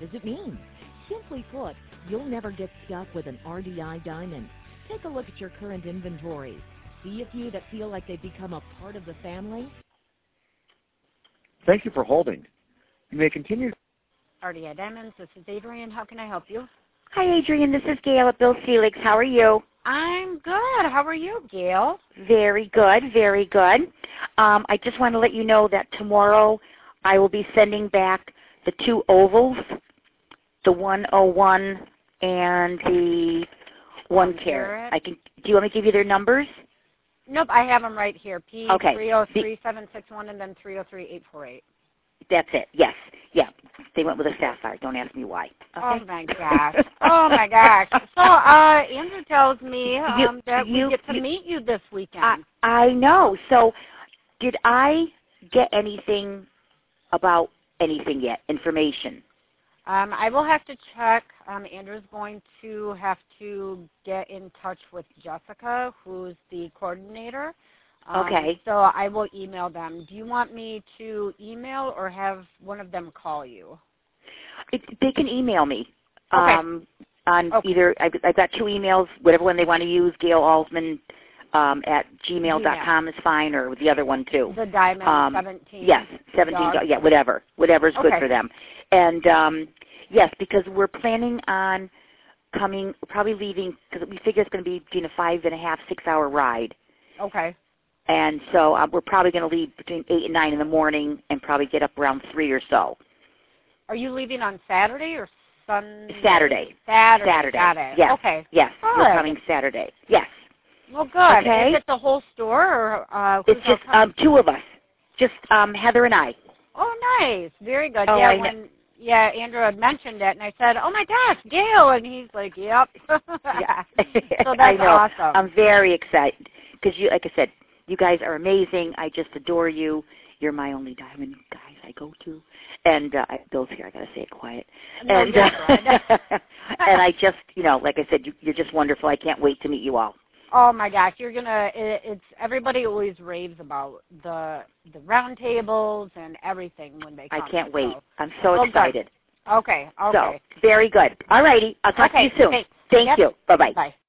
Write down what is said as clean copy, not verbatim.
does it mean? Simply put, you'll never get stuck with an RDI diamond. Take a look at your current inventory. See a few that feel like they've become a part of the family. Thank you for holding. You may continue. RDI Diamonds, this is Adrienne. How can I help you? Hi, Adrienne. This is Gail at Bill Felix. How are you? I'm good. How are you, Gail? Very good, very good. I just want to let you know that tomorrow I will be sending back the 2 ovals, the 101 and the 1 carat. Do you want me to give you their numbers? Nope, I have them right here. Okay. P303761 and then 303848. That's it. Yes. Yeah. They went with a sapphire. Don't ask me why. Okay? Oh, my gosh. Oh, my gosh. So Andrew tells me that we get to meet you this weekend. I know. So did I get anything about anything yet, information? I will have to check. Andrew's going to have to get in touch with Jessica, who's the coordinator. Okay. So I will email them. Do you want me to email or have one of them call you? They can email me. Okay. Either I've got 2 emails, whatever one they want to use. Gail Alsman at gmail.com is fine, or the other one too. The Diamond 17. Yes, 17. Yeah, whatever's good for them. And yes, because we're planning on probably leaving, because we figure it's going to be between a 5.5, 6-hour ride. Okay. And so we're probably going to leave between 8 and 9 in the morning and probably get up around 3 or so. Are you leaving on Saturday or Sunday? Saturday. Got it. Yes. Okay. Yes, good. we're coming Saturday. Yes. Well, good. Okay. Is it the whole store? Or it's just 2 of us, just Heather and I. Oh, nice. Very good. Oh, yeah, Andrew had mentioned it, and I said, oh, my gosh, Gail. And he's like, yep. Yeah. So that's I know. awesome. I'm very excited because, like I said, you guys are amazing. I just adore you. You're my only diamond guys I go to. And Bill's here. I got to say it quiet. No, and and I just, like I said, you're just wonderful. I can't wait to meet you all. Oh my gosh, you're gonna! It's everybody always raves about the round tables and everything when they come. I can't wait. So. I'm so excited. Okay. So very good. All righty. I'll talk to you soon. Okay. Thank you. Bye-bye. Bye.